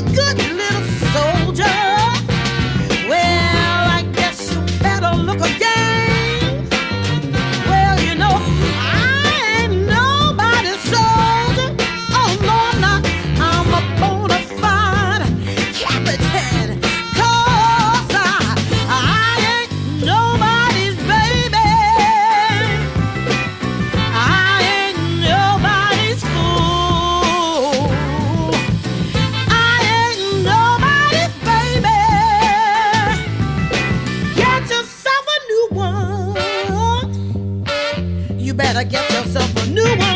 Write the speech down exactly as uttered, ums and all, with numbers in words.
good little soldier. Well, I guess you better look again. Well, you know, I ain't nobody's soldier. Oh, no, I'm not. I'm a bona fide captain. Cause I, I ain't nobody's baby. I ain't nobody's fool. I ain't nobody's baby. Get yourself a new one. You better get yourself a new one.